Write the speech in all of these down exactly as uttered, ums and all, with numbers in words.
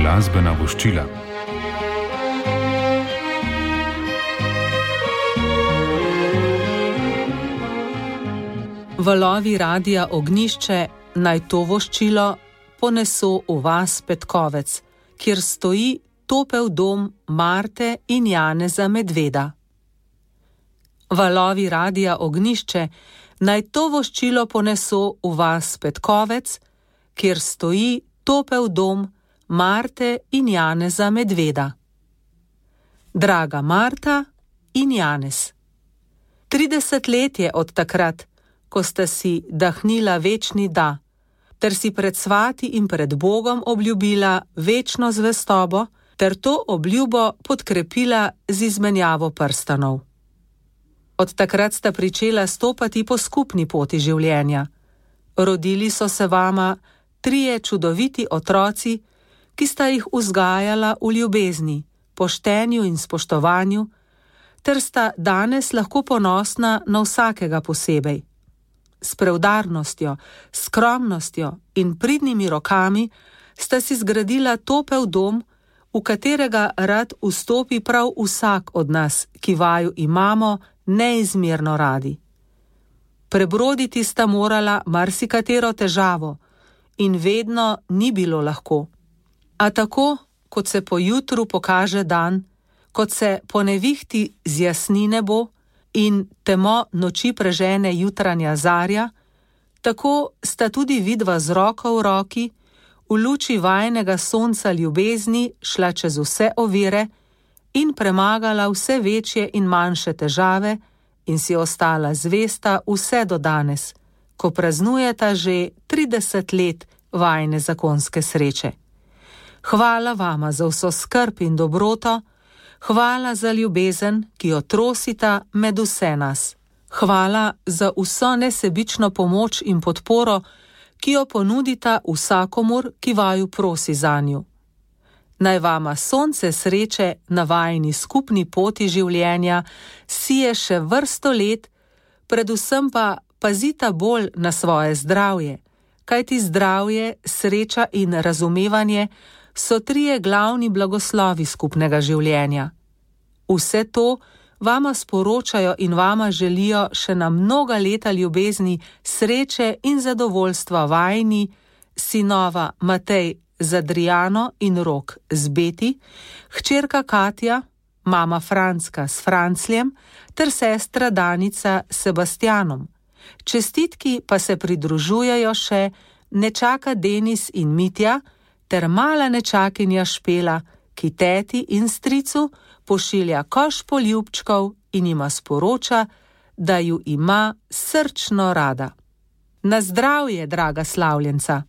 Glasbena voščila. Valovi radia Ognišče naj to voščilo poneso v vas Petkovec, kjer stoji topel dom Marte in Janeza Medveda. Valovi radia Ognišče naj to voščilo poneso v vas Petkovec, kjer stoji topel dom Marte in Janeza Medveda. Draga Marta in Janez, trideset let je od takrat, ko sta si dahnila večni da, ter si pred svati in pred Bogom obljubila večno zvestobo, ter to obljubo podkrepila z izmenjavo prstanov. Od takrat sta pričela stopati po skupni poti življenja. Rodili so se vama trije čudoviti otroci, ki sta jih vzgajala v ljubezni, poštenju in spoštovanju, ter sta danes lahko ponosna na vsakega posebej. S preudarnostjo, skromnostjo in pridnimi rokami sta si zgradila topel dom, v katerega rad vstopi prav vsak od nas, ki vaju imamo neizmerno radi. Prebroditi sta morala marsikatero težavo in vedno ni bilo lahko. A tako, kot se po jutru pokaže dan, kot se po nevihti zjasni nebo in temo noči prežene jutranja zarja, tako sta tudi vidva z roko v roki v luči vajnega sonca ljubezni šla čez vse ovire in premagala vse večje in manjše težave in si ostala zvesta vse do danes, ko praznujeta že trideset let vajne zakonske sreče. Hvala vama za vso skrb in dobroto, hvala za ljubezen, ki jo trosita med vse nas. Hvala za vso nesebično pomoč in podporo, ki jo ponudita vsakomur, ki vaju prosi zanju. Naj vama sonce sreče na vajini skupni poti življenja sije še vrsto let, predvsem pa pazita bolj na svoje zdravje, kajti zdravje, sreča in razumevanje so trije glavni blagoslovi skupnega življenja. Vse to vama sporočajo in vama želijo še na mnoga leta ljubezni, sreče in zadovoljstva vajni, sinova Matej z Adriano in Rok z Beti, hčerka Katja, mama Francka s Francljem ter sestra Danica s Sebastianom. Čestitki pa se pridružujejo še nečaka Denis in Mitja ter mala nečakinja Špela, ki teti in stricu pošilja koš poljubčkov in jima sporoča, da ju ima srčno rada. Na zdravje, draga slavljenca!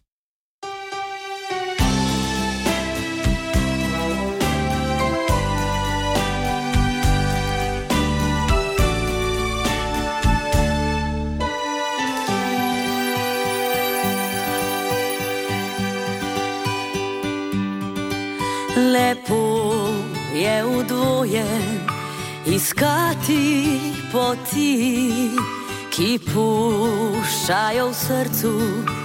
Lepo je v dvoje iskati poti, ki puščajo v srcu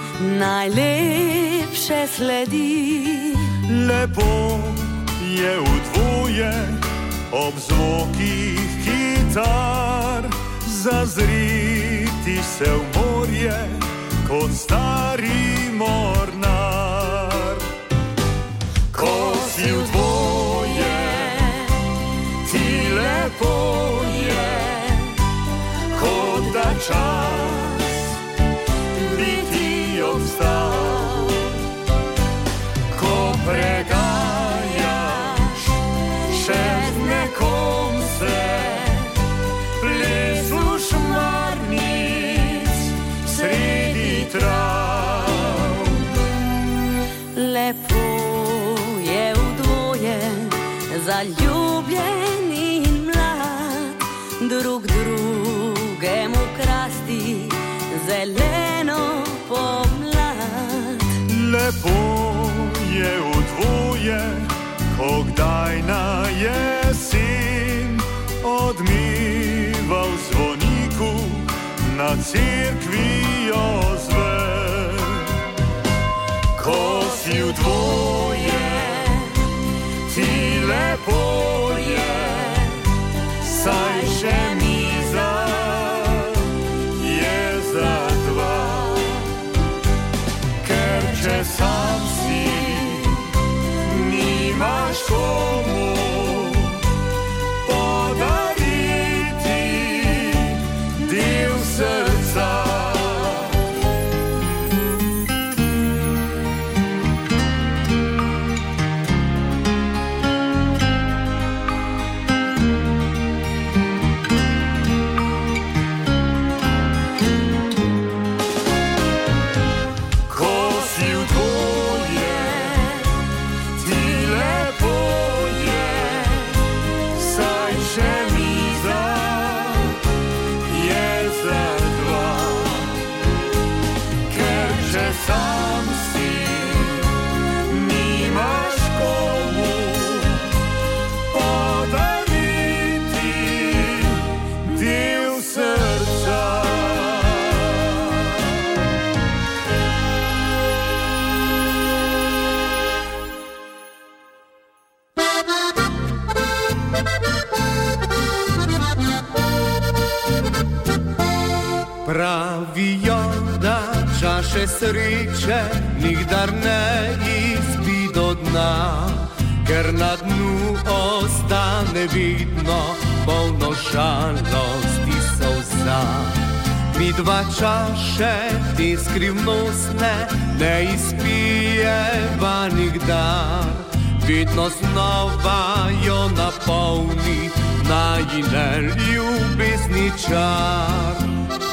najlepše sledi. Lepo je v dvoje ob zvokih kitar zazriti se v morje kot stari mornar. Ko si v dvoje, ti lepo je, kot da čas bi ti obstal. Ko preganjaš še z nekom se, plesu šmarnic sredi trav. Lepo zaljubljen in mlad, drug drugemu krasti zeleno pomlad. Lepo je v dvoje, ko kdaj na jesen odmiva v zvoniku na cerkvijo zve. Ko si v dvoje, naše sreče nikdar ne izbi do dna, ker na dnu ostane vidno polno žalosti solza. Mi dva čaše te skrivnostne ne izpijeva nikdar, vedno znova jo napolni najine ljubezni čar.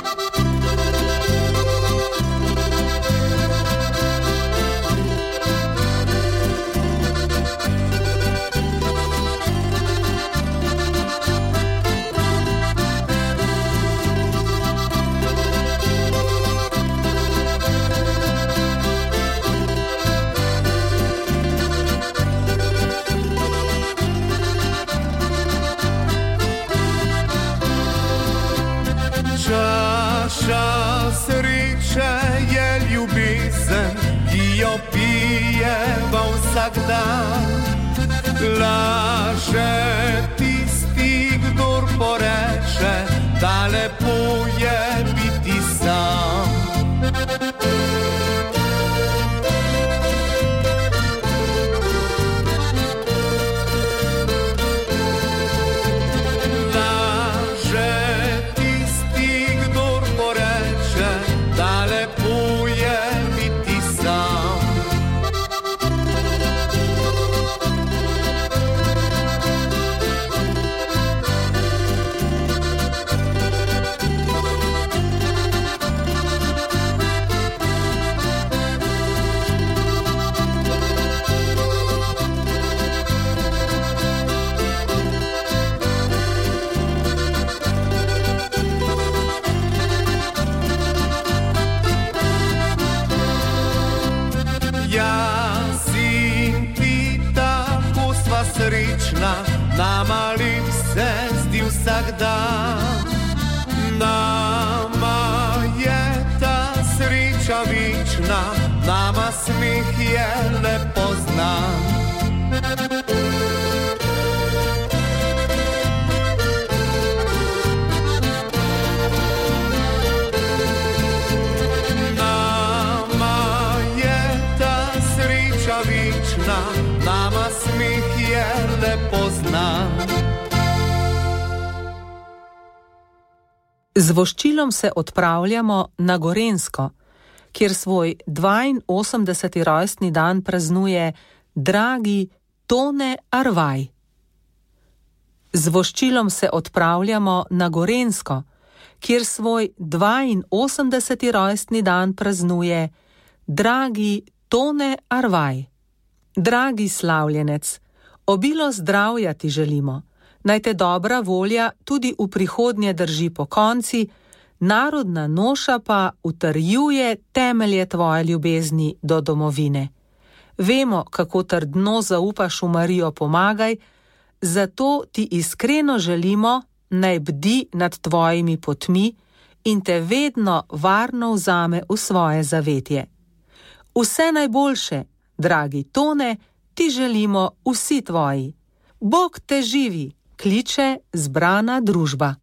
Čaša sreče je ljubezen, ki jo pijeva vsak dan. Laže tisti, kdor poreče, da lepo je biti sam. Nama lep se zdi vsak dan, nama je ta sreča večna, nama smeh je lepo znan. Nama je ta sreča večna, nama smeh je lepo znan. Z voščilom se odpravljamo na Gorenjsko, kjer svoj dvainosemdeseti rojstni dan praznuje dragi Tone Arvaj. Z voščilom se odpravljamo na Gorenjsko, kjer svoj dvainosemdeseti rojstni dan praznuje dragi Tone Arvaj. Dragi slavljenec, obilo zdravja ti želimo, naj te dobra volja tudi v prihodnje drži po konci, narodna noša pa utrjuje temelje tvoje ljubezni do domovine. Vemo, kako trdno zaupaš v Marijo Pomagaj, zato ti iskreno želimo, naj bdi nad tvojimi potmi in te vedno varno vzame v svoje zavetje. Vse najboljše, dragi Tone, ti želimo vsi tvoji. Bog te živi, kliče zbrana družba.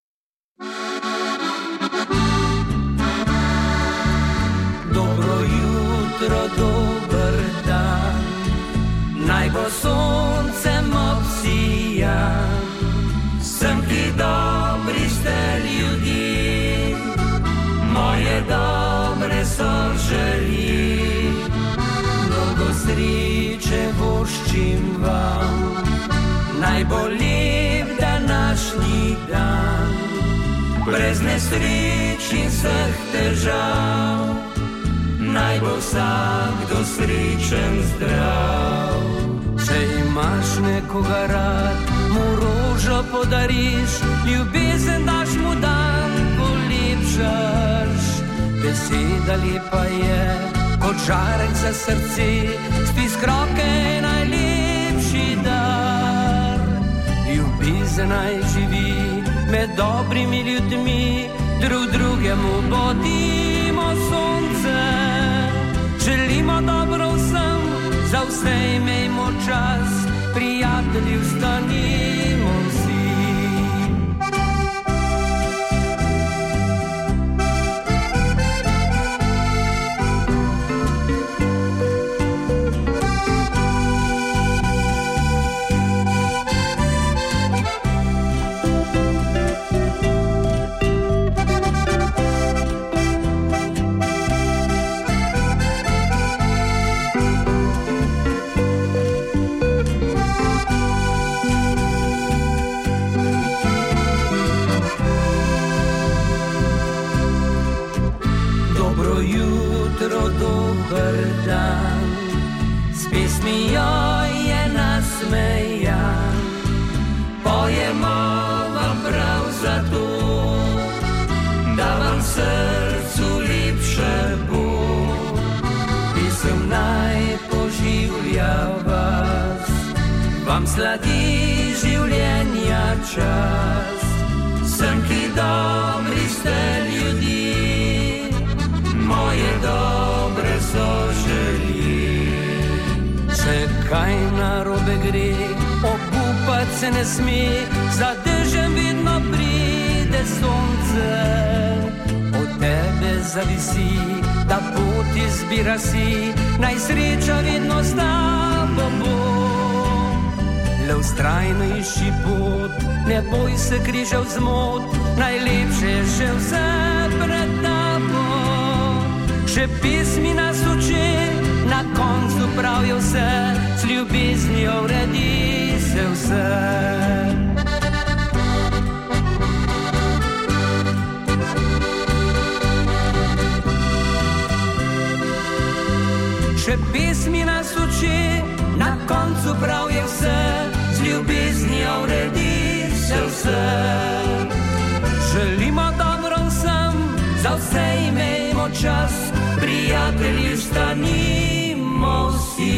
Dobro jutro, dober dan, naj bo soncem obsijan. Sem ti dobri ste ljudje, moje dobre so želji. Mnogo sreče voščim vam, naj bo lep današnji dan, brez nesreč in vseh težav, naj bo vsakdo srečen zdrav. Če imaš nekoga rad, mu rožo podariš, ljubezen daš mu dan, polepšaš. Beseda lepa je, kot žarek za srce, stisk roke najlepši dar. Ljubezen naj živi med dobrimi ljudmi, drug drugemu bodimo sonce. Želimo dobro vsem, za vse imejmo čas, prijatelji vstanimo vsi. nasmejan, pojemo vam prav zato, da vam srcu lepše bo. Pisem naj poživlja vas, vam sladi življenja čas. Sem, ki dobri ste ljudi, moje dobre so želje. Če kaj narobe gre, obupat se ne sme, za dežem vedno pride sonce. Od tebe zavisi, da pot izbira si, naj sreča vedno s tabo bo. Le vztrajno išči pot, ne boj se križev zmot, najlepše je še vse pred tabo. Še pesmi nas uči, na koncu pravijo vse, s ljubeznijo uredi se vse. Še pesmi nas uči, na koncu pravijo vse, s ljubeznijo uredi se vse. Želimo dobro vsem, za vse imejmo čas, prijatelji stanimo vsi.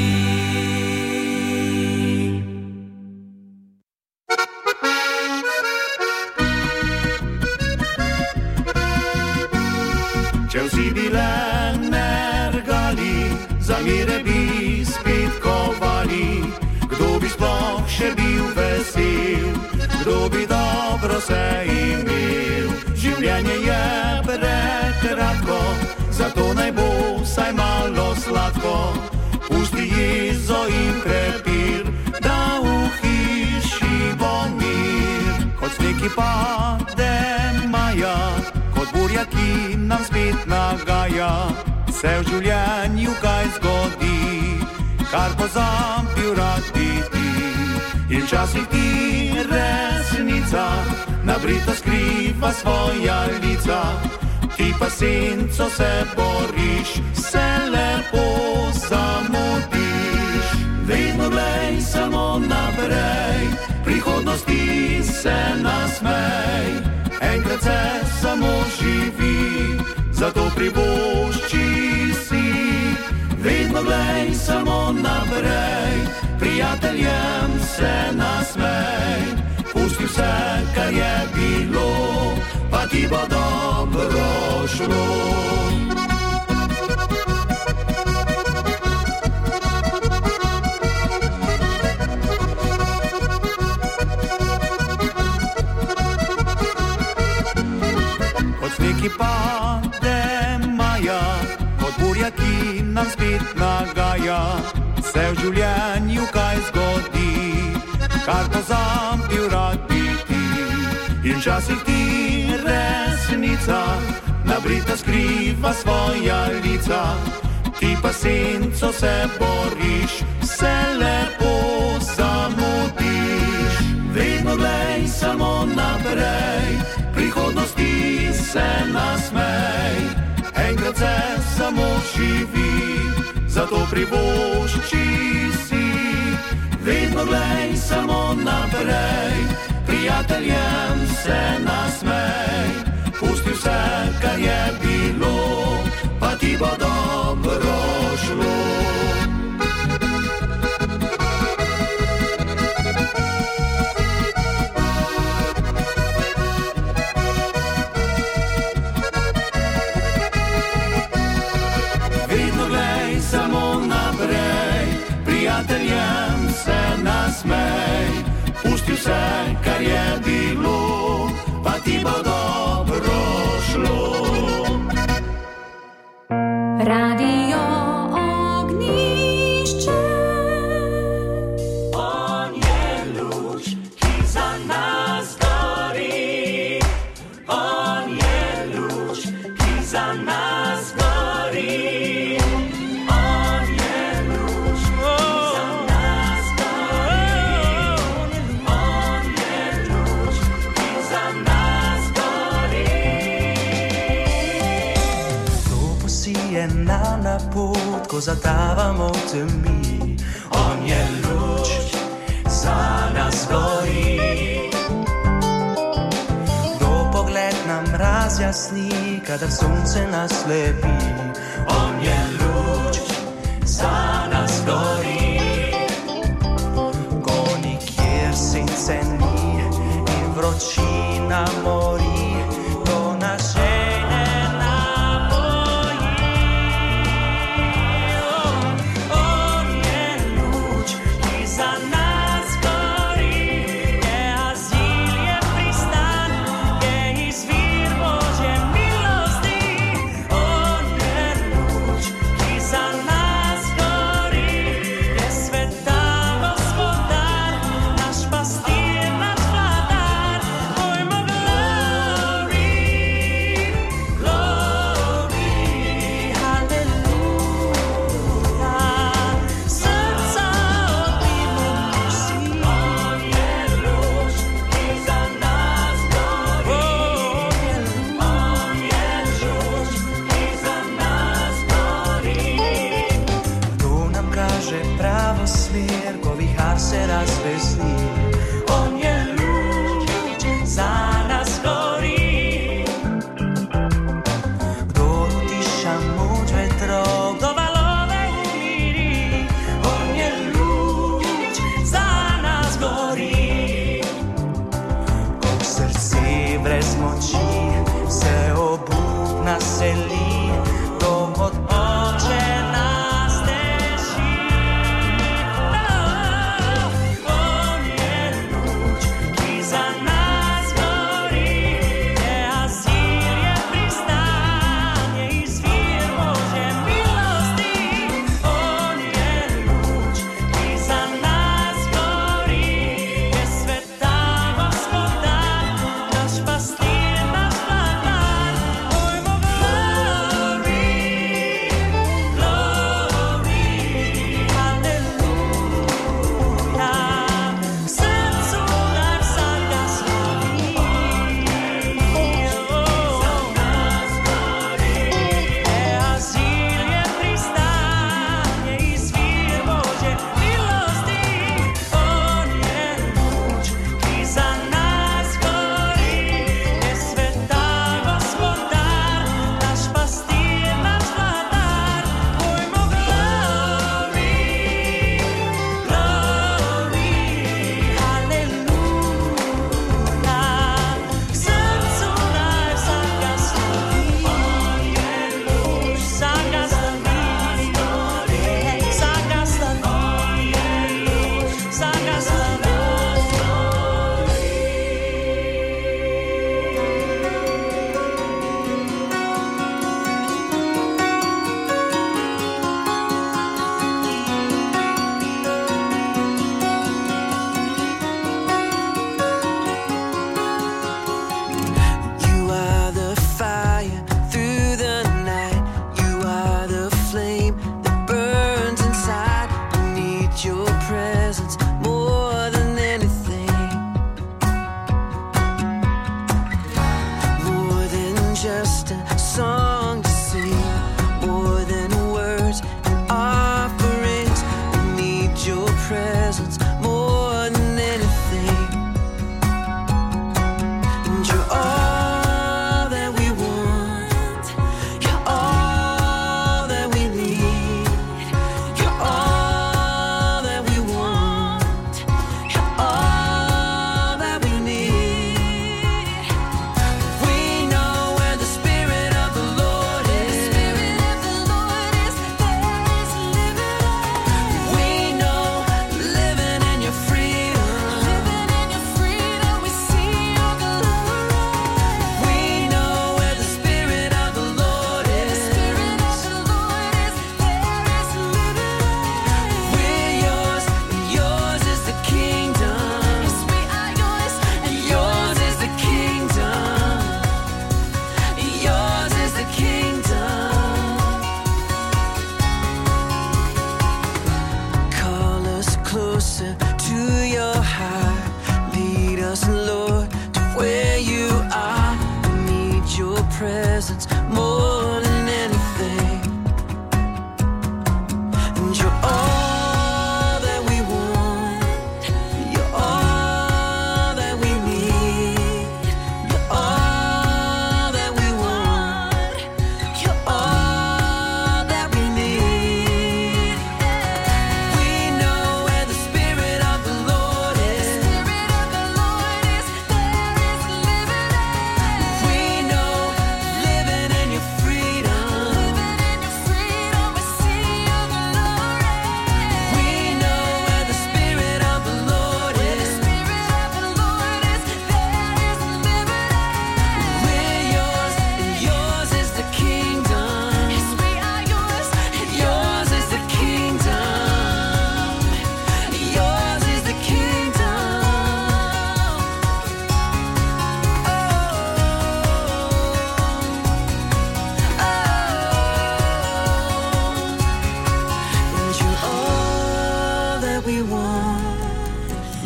Če vsi bile nergali, za mire bi spet kovali, kdo bi sploh še bil vesel, kdo bi dobro se imel. Življenje je prekratko, zato naj bo vsaj malo sladko. Pusti jezo in prepir, da v hiši bo mir. Kot sneg, ki pade maja, kot burja, ki nam spet nagaja. Se v življenju kaj zgodi, kar pozabil rad biti. In včasih ti resnica nabrito skriva svoja lica, ti pa senco se boriš, se lepo zamudiš. Vedno glej samo naprej, prihodnosti se nasmej. Enkrat se samo živi, zato privošči si. Vedno glej samo naprej, prijateljem se nasmej. Pusti vse, kar je bilo, pa ti bo dobro šlo. Kot sneg, ki pade maja, kot burja, ki nam spet nagaja. Se v življenju kaj zgodi, kar pozabil rad biti. In včasih ti resnica nabrito skriva svoja lica, ti pa senco se boriš, se lepo zamudiš. Vedno glej samo naprej, prihodnosti se nasmej. Enkrat se samo živi, zato privošči si. Vedno glej samo naprej, prijateljem se nasmej. Pusti vse, kar je bilo, pa ti bo dobro šlo. Vedno glej samo naprej, prijateljem se nasmej. Pusti vse, kar je bilo, pa ti bo dobro šlo. Radio Ognišče. On je luč, ki za nas gori. On je luč, ki za nas gori. On je luč, ki za nas gori. On je luč, ki za nas gori. Kdo posije nam na pot, ko zatavamo v temi. On je luč, jasný, kada slunce nás slepí. On je lúč, za nás gorí. Koník je syn cenný, i vročí na mori, to naše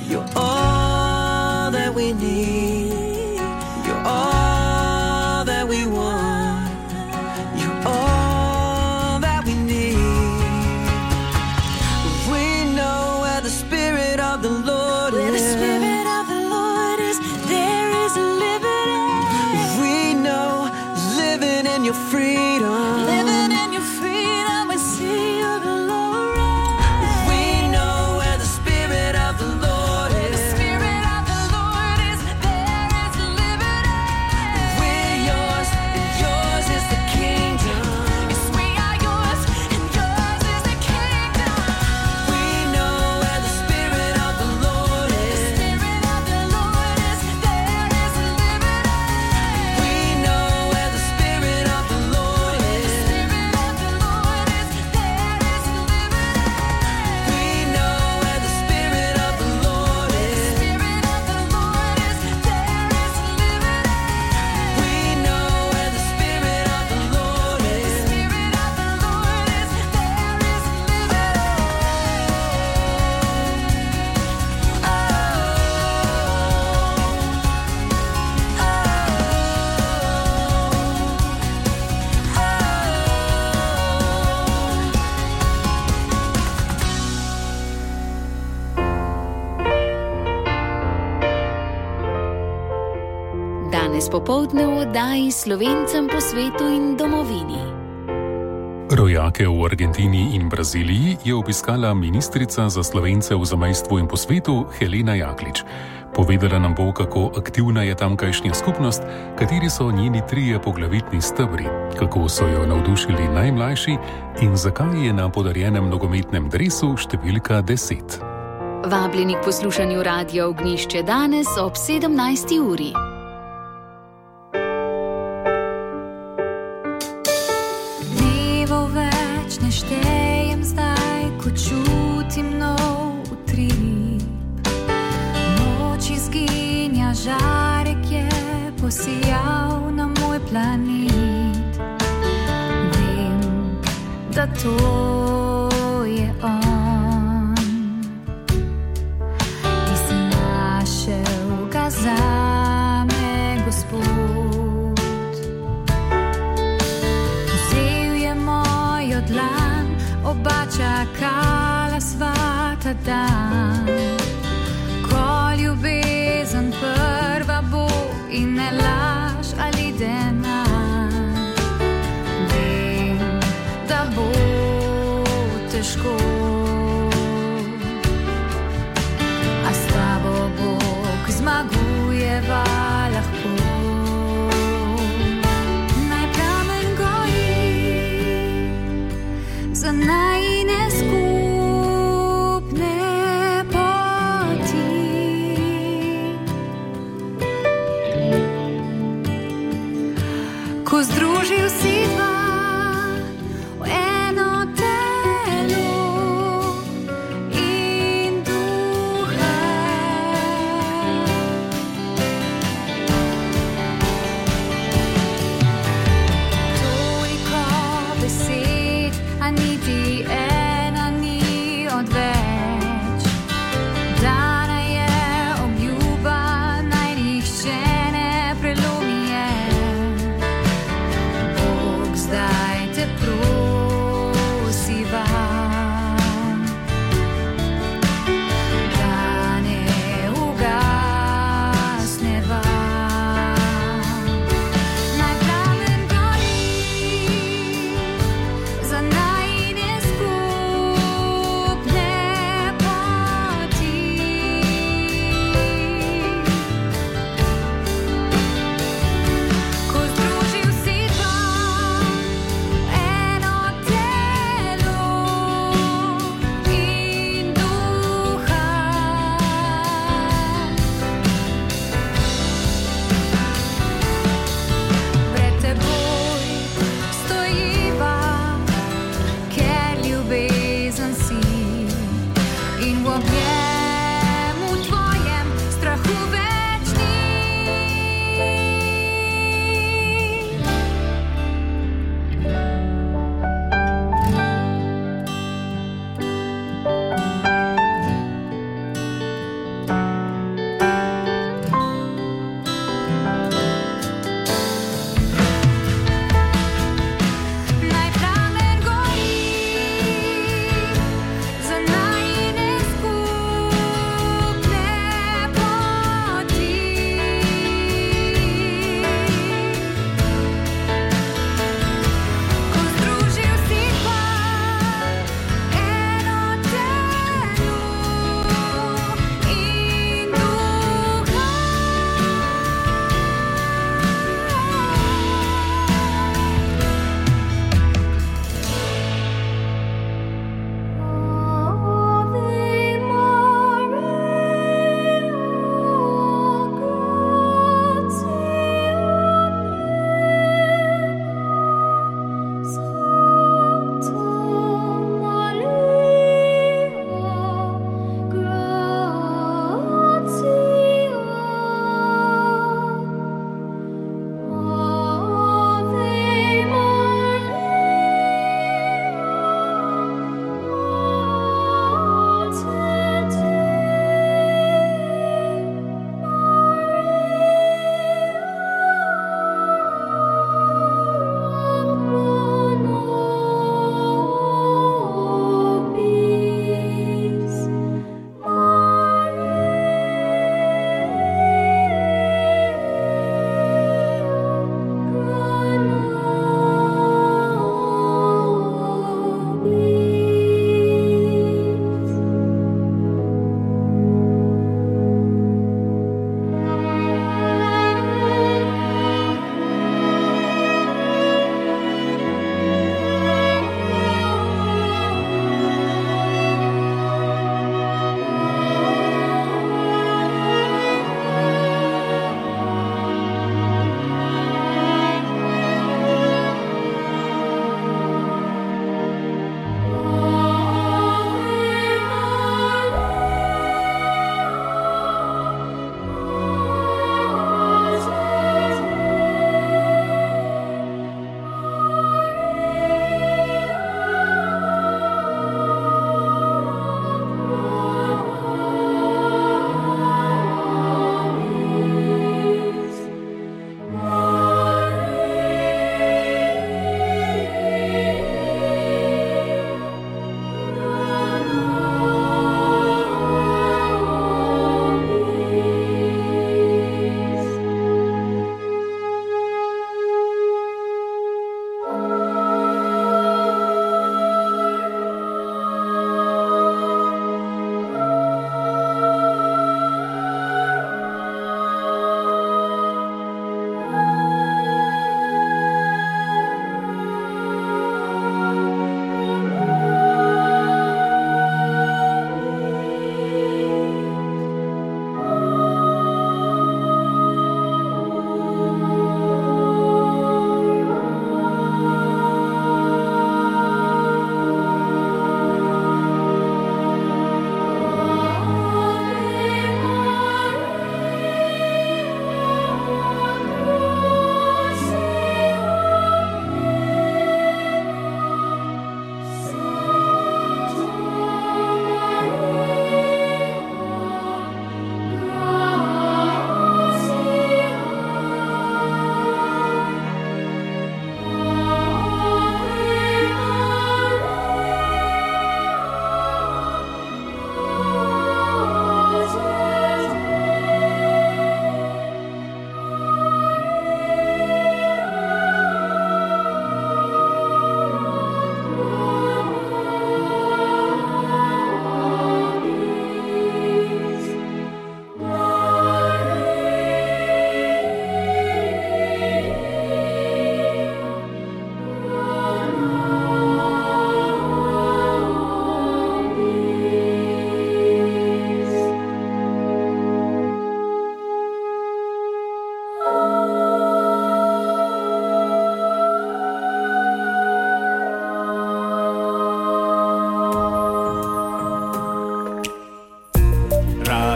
You're all that we need. You're all that we want. You're all that we need. We know where the Spirit of the Lord Where the is. Spirit of the Lord is, there is liberty. We know living in your freedom. Living in your freedom, we see your glory. We know where the Spirit of the Lord Where the is. Spirit of the Lord is, there is liberty. We're yours, and yours is the kingdom. Yes, we are yours, and yours is the kingdom. We know where the Spirit of the Lord The is. Spirit of the Lord is, there is liberty. We know where the Spirit of the Lord The is. Spirit of the Lord is, there is liberty. We know where the Spirit of the Lord The is. Spirit of the Lord is, there is liberty. We know where the Spirit of the Lord The is. Spirit of the Lord is, there is Danes popoldne v oddaji Slovencem po svetu in domovini. Rojake v Argentini in Braziliji je obiskala ministrica za Slovence v zamejstvu in po svetu Helena Jaklič. Povedala nam bo, kako aktivna je tamkajšnja skupnost, kateri so njeni trije poglavitni stebri, kako so jo navdušili najmlajši in zakaj je na podarjenem nogometnem dresu številka deset. Vabljeni k poslušanju Radia Ognjišče danes ob sedemnajsti uri. Dnevov več ne štejem zdaj, ko čutim nov utrip. Noč izginja, žarek je posijal na moj planet. Vem, da to je on. Ti si našel ga zame, Gospod. Vzel je mojo dlan, oba čakala sva ta dan. Ko ljubezen prva bo in ne laž ali denar. Vem, da bo težko, a s tabo Bog zmagujeva lahko. Naj plamen gori za najine skupne poti. Ko združil si dva v eno telo in duha,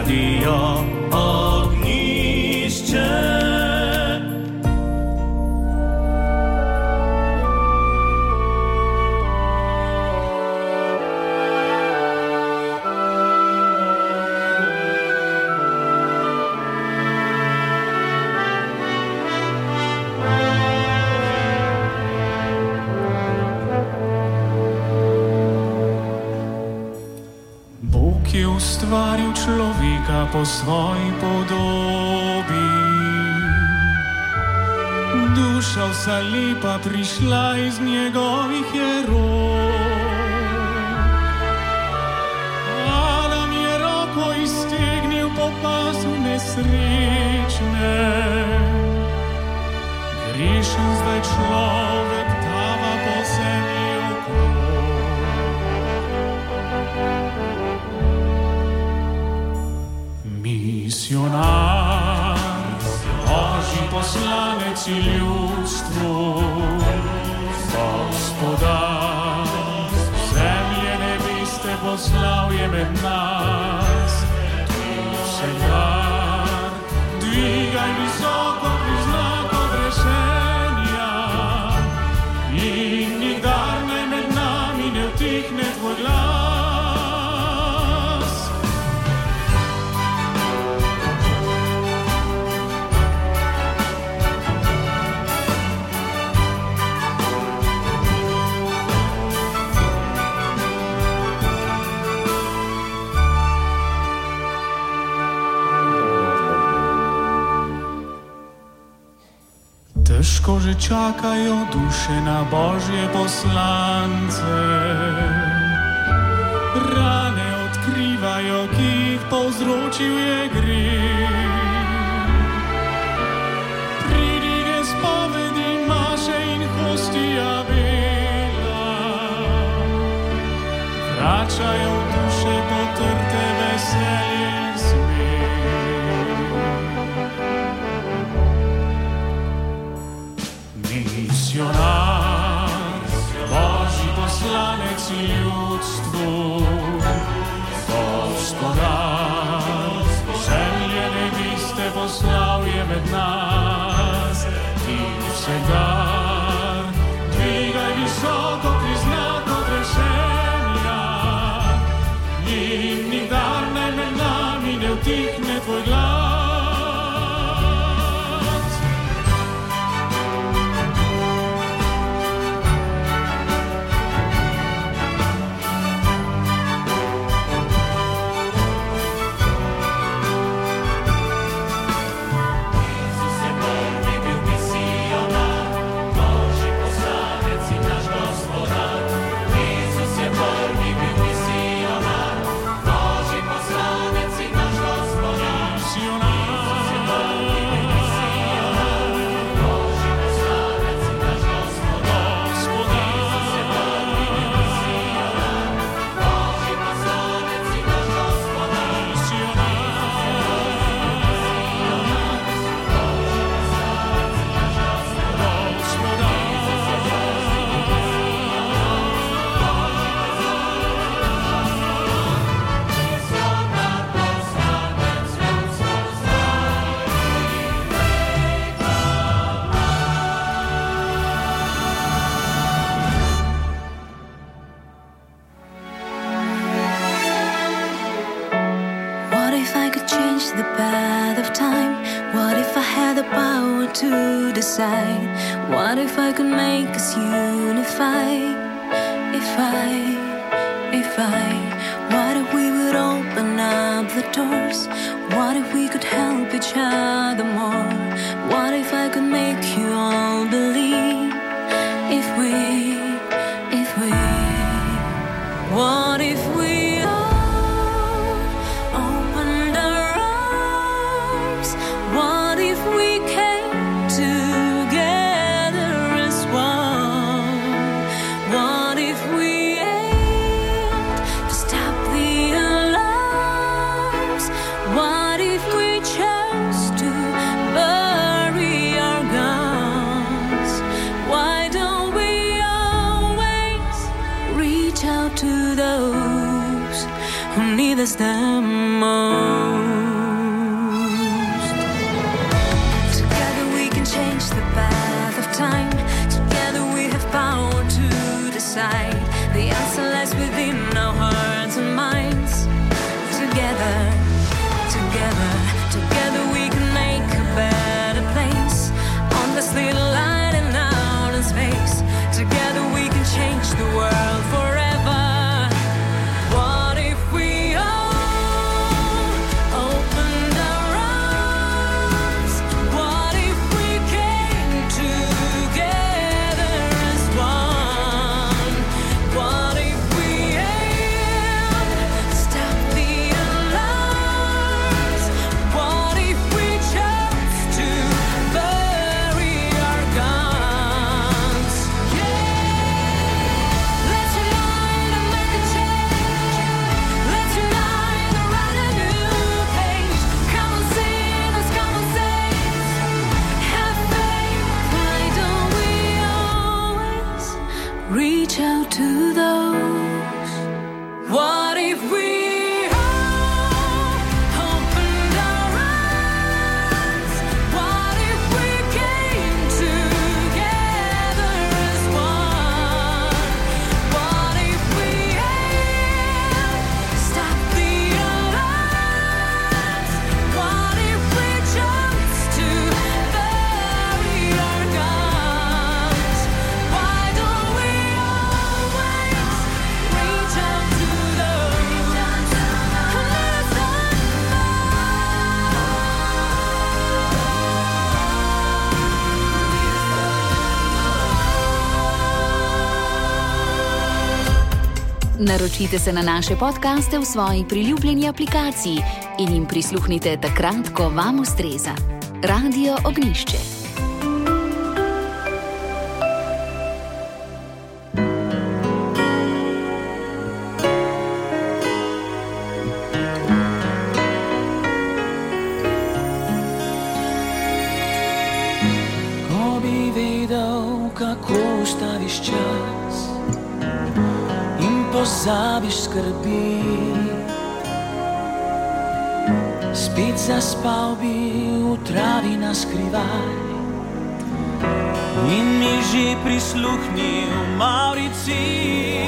radio ogniście. Ustvaril človeka po svoji podobi. Duša vsa lepa prišla iz njegovih jerov. Adam je roko iztegnil po pasu nesrečne. Grešen zdaj človek tava po zemlji okrog. Misionar, Božji poslanec i ljudstvu, Gospodar, zemlje nebiste poslal je med nas. Ti vsekdar, dvigaj visoko priznak odrešenja in nikdar naj med nami ne utihne tvoj glas. Težko že čakajo duše na Božje poslance. Rane odkrivajo, ki jih povzročil je greh. Pridige spovedi maše in hostija bela. Vračajo v duše potrte veselje in smeh. Misionar, Božji poslanec i ljudstvu, Gospodar, zemlje nebiste poslal je med nas. Ti vsekdar, dvigaj visoko priznak odrešenja in nikdar naj med nami ne utihne tvoj glas. What if I could make us unify? If I, if I, what if we would open up the doors? What if we could help each other more? What if I could make you all believe? If we, if we, what if we all opened our arms? What if we came to those who need us the most? Naročite se na naše podcaste v svoji priljubljeni aplikaciji in jim prisluhnite takrat, ko vam ustreza. Radio Ognjišče. Ko bi vedel, kako ustaviš čas in pozabiš skrbi, spet zaspal bi v travi na skrivaj in mi že prisluhnil Maurici,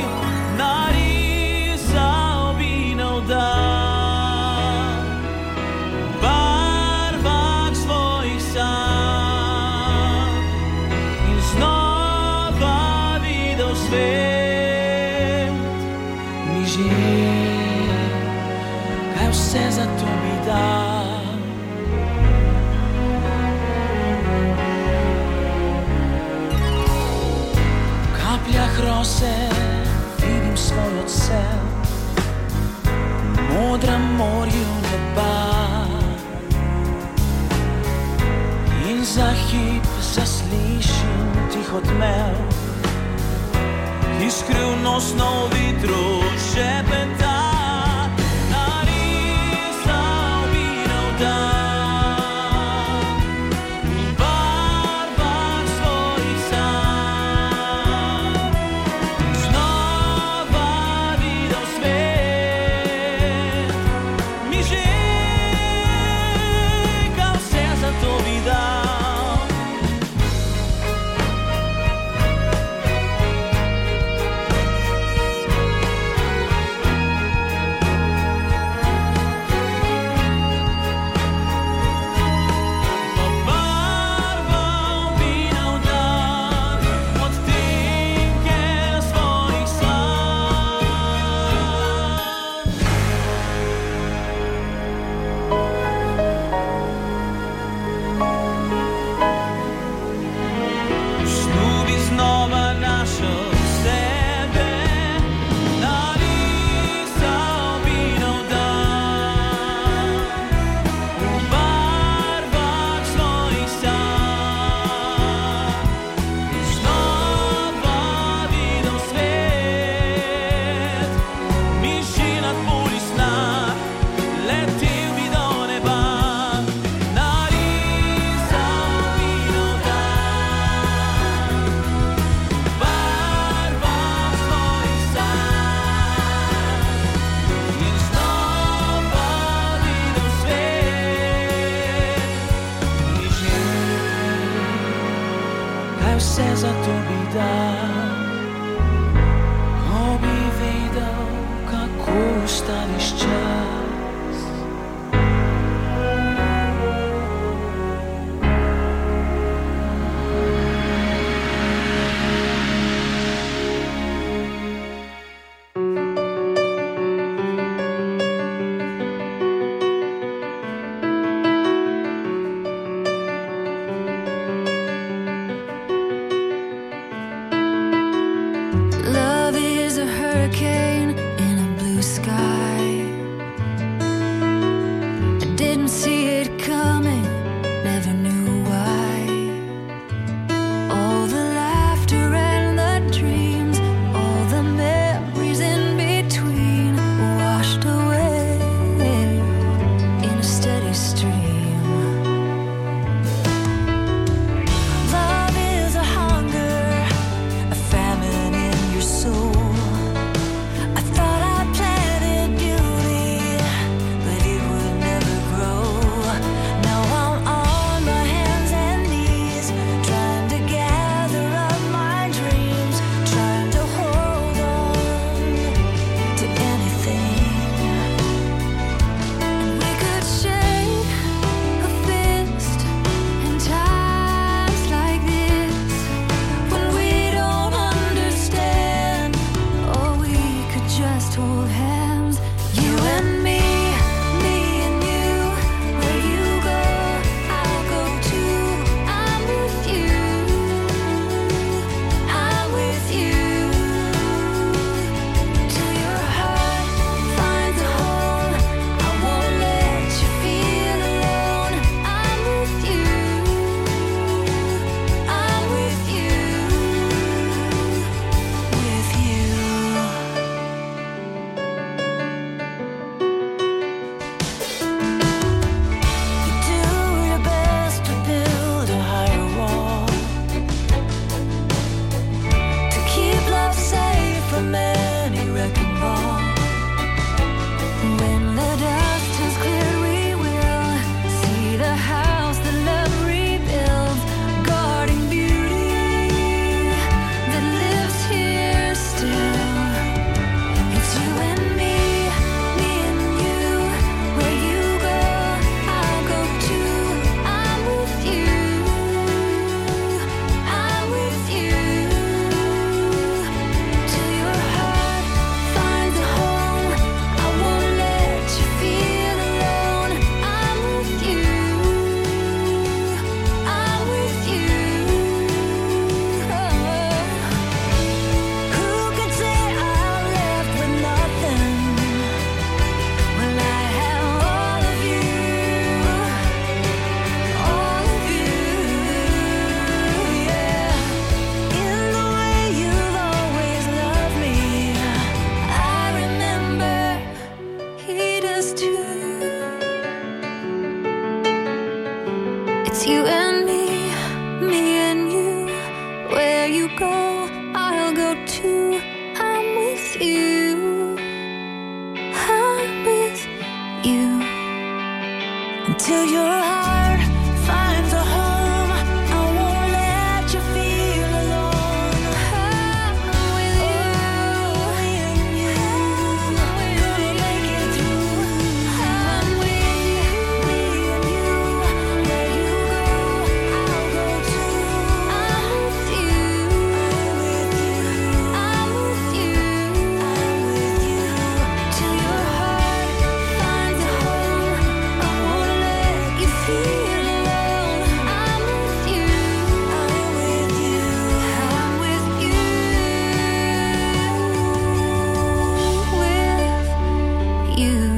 narisal bi nov dan v barvah svojih sanj in znova videl svet. Mi že kaj vse za to bi dal. V kapljah rose vidim svoj odsev, v modrem morju neba in za hip zaslišim tih odmev, ki skrivnostno v vitru šepeta. Vse za to bi dal, ko bi vedel, kako ustaviš čas. Love is a hurricane in a blue sky. It's you and me, me and you. Where you go, I'll go too. I'm with you, I'm with you. Until your heart finds a home, I won't let you feel alone. I'm with you, gonna make it through. I'm with, me and you. Where you go, I'll go too. I'm with you, I'm with you, I'm with you. Till your heart finds a home, I won't let you feel alone. I'm with you, I'm with you, I'm with you, with you.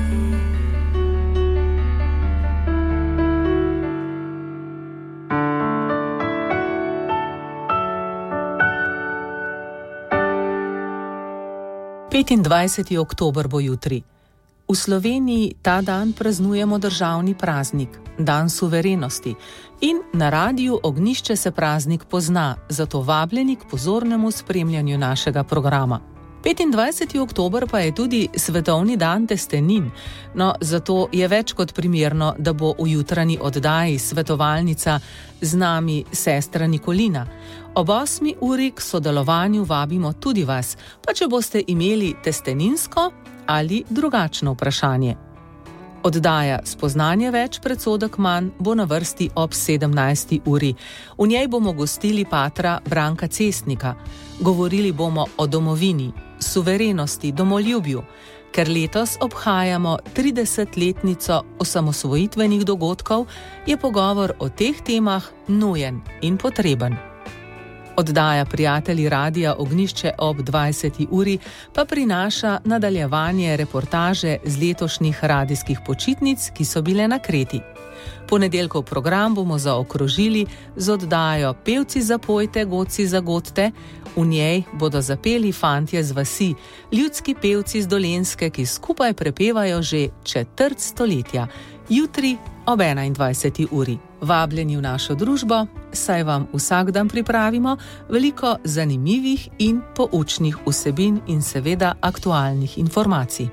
petindvajseti oktober bo jutri. V Sloveniji ta dan praznujemo državni praznik, dan suverenosti. In na Radiu Ognjišče se praznik pozna, zato vabljeni k pozornemu spremljanju našega programa. petindvajseti oktober pa je tudi svetovni dan testenin, no zato je več kot primerno, da bo v jutranji oddaji svetovalnica z nami sestra Nikolina. Ob osmi uri k sodelovanju vabimo tudi vas, pa če boste imeli testeninsko ali drugačno vprašanje. Oddaja Spoznanje več, predsodek manj bo na vrsti ob sedemnajsti uri. V njej bomo gostili patra Branka Cestnika. Govorili bomo o domovini, suverenosti, domoljubju, ker letos obhajamo tridesetletnico osamosvojitvenih dogodkov, je pogovor o teh temah nujen in potreben. Oddaja Prijatelji Radia Ognjišče ob dvajseti uri pa prinaša nadaljevanje reportaže z letošnjih radijskih počitnic, ki so bile na Kreti. Ponedeljkov program bomo zaokrožili z oddajo Pevci zapojte, godci zagodte. V njej bodo zapeli fantje z vasi, ljudski pevci z Dolenjske, ki skupaj prepevajo že četrt stoletja. Jutri ob enaindvajseti uri. Vabljeni v našo družbo, saj vam vsak dan pripravimo veliko zanimivih in poučnih vsebin in seveda aktualnih informacij.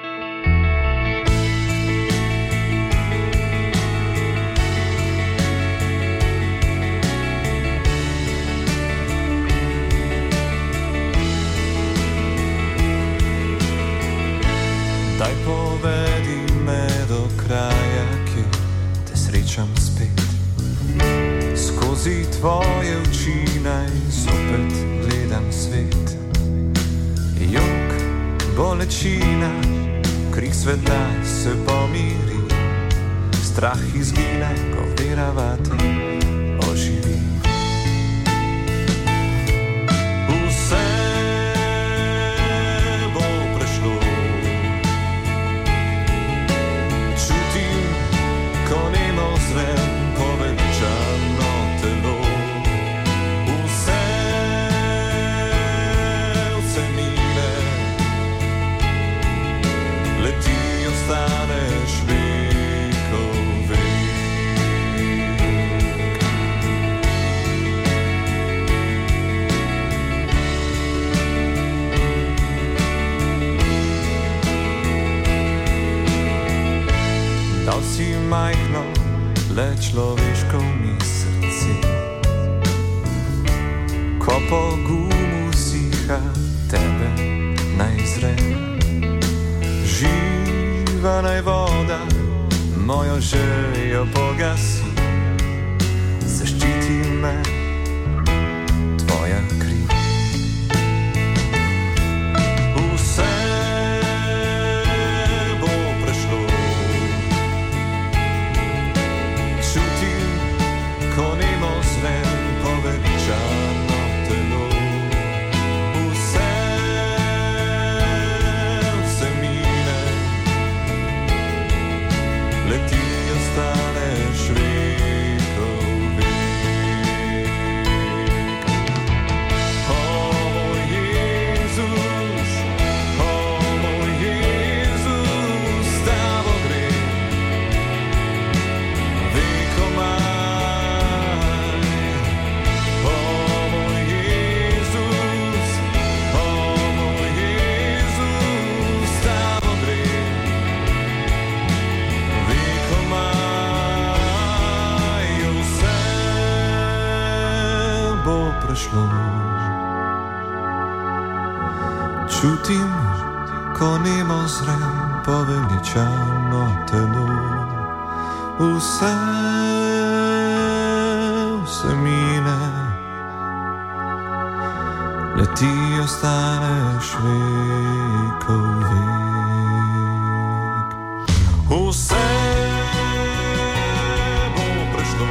Daj povedi me do kraja, kjer te srečam spet. Skozi tvoje oči naj zopet gledam svet. Jok, bolečina, krik sveta se pomiri. Strah izgina, ko vera vate oživi. Vse bo prešlo. Čutim, ko nemo zrem povečano telo. Vse, vse mine, leti, ostaneš vekov vek. Dal si majhno, le človeško mi srce. Ko po gumu siha, tebe naj zre. Živa naj voda, mojo željo pogasi. Zaščiti me tvoja kri. Vse bo prešlo. Čutim, ko nemo zrem povečano telo. Vse, vse mine, leti, ostaneš vekov vek. O moj Jezus, o moj Jezus, s tabo grem vekomaj. prišlo. Čutim, ko nemo zrem poveličano telo. Vse, vse mine, le ti ostaneš vekov vek. Vse bo prešlo.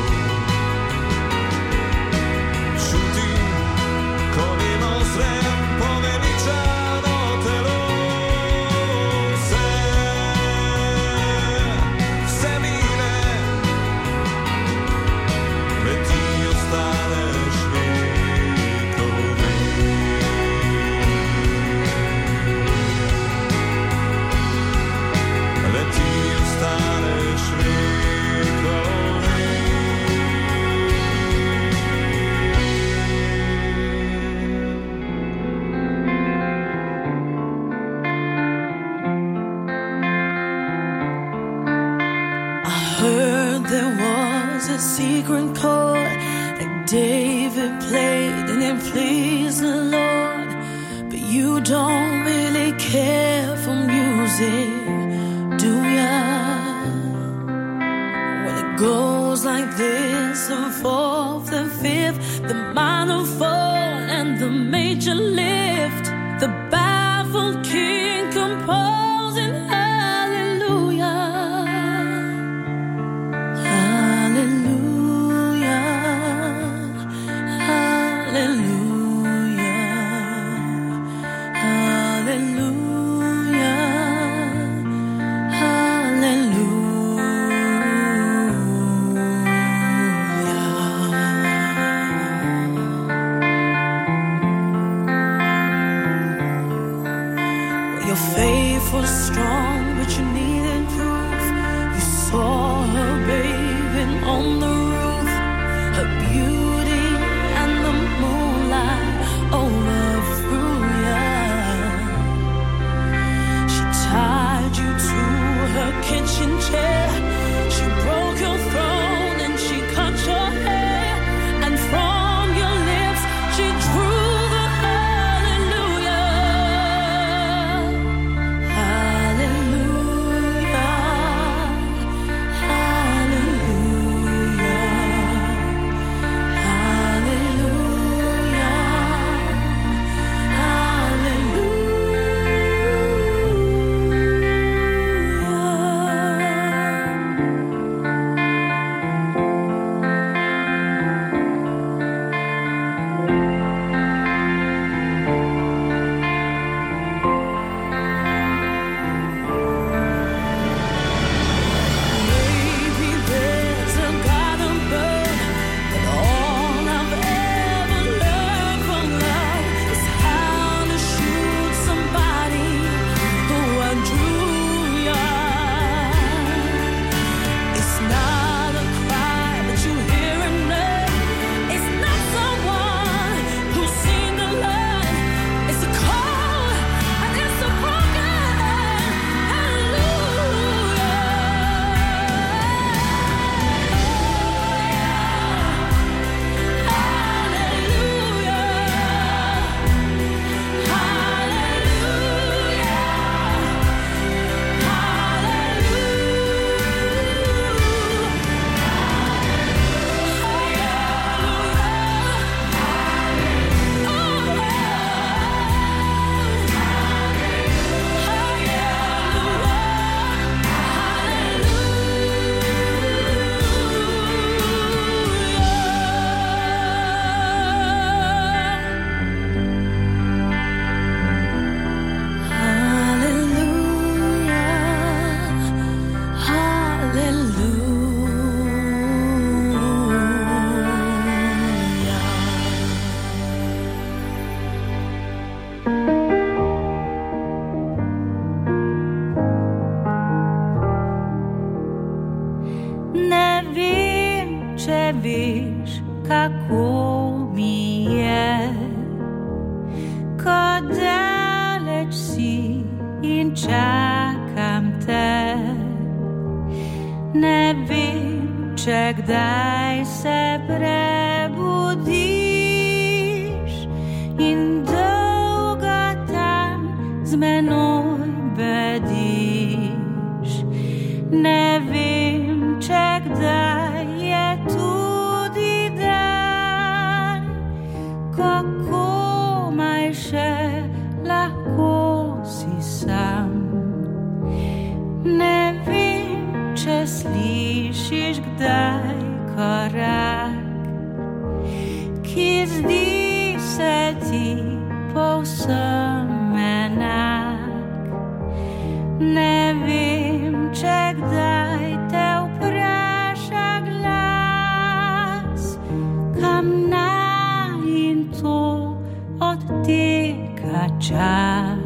Čutim, ko nemo zrem poveličano telo. Vse, vse mine, le ti ostaneš vekov vek. Le ti ostaneš vekov vek. I heard there was a secret chord that David played and it pleased the Lord. But you don't really care for music, do ya? Well, it goes like this: the fourth, the fifth, the minor fall, and the major lift. The baffled king composing hallelujah. Hallelujah, hallelujah, hallelujah, hallelujah. Your faith was strong, but you needed proof. You saw her bathing on the roof, her beauty and the moonlight overthrew ya. She tied you to her kitchen chair. She broke your throne and she cut your hair. And from your lips she drew the hallelujah. Hallelujah, hallelujah, Maybe there's a God above, but all I've ever learned from love is how to shoot somebody who outdrew ya. It's not a cry, but you hear enough. It's not someone who's seen the light. It's a call and it's a broken hallelujah. Ne vem, če veš, kako mi je, ko daleč si in čakam te. Ne vem, če kdaj se prebudim. menoj bediš. Ne vem, če kdaj je tudi dan, kako maj še lahko si sam. Ne vem, če slišiš kdaj korak, ki zdi se ti povsem enak. Ne vem, če kdaj te vpraša glas, kam naj in to odteka čas.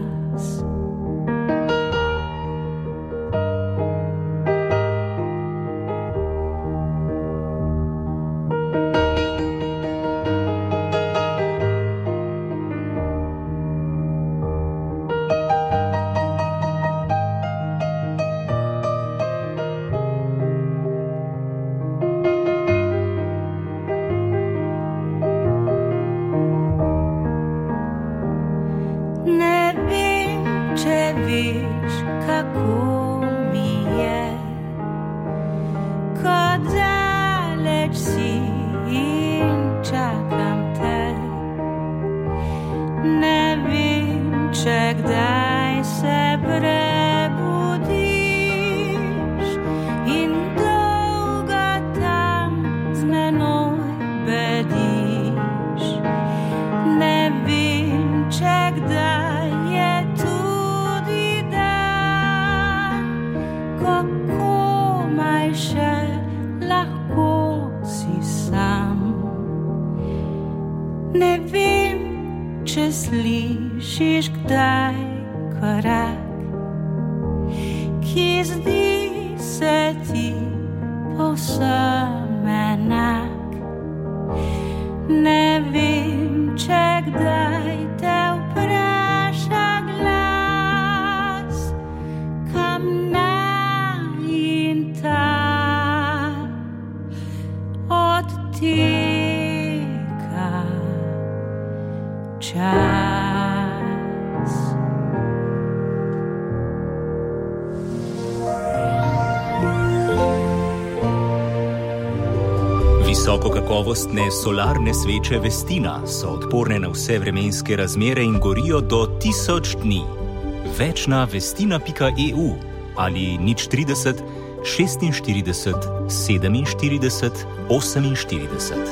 Visokokakovostne solarne sveče Vestina so odporne na vse vremenske razmere in gorijo do tisoč dni. Več na vestina pika e u ali nič trideset šestinštirideset sedeminštirideset oseminštirideset.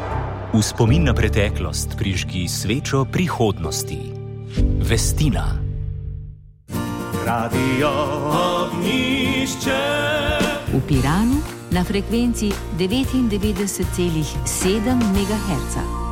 V spomin na preteklost prižgi svečo prihodnosti. Vestina. Radio Ognišče. V Piranu na frekvenci devetindevetdeset celih sedem megaherca.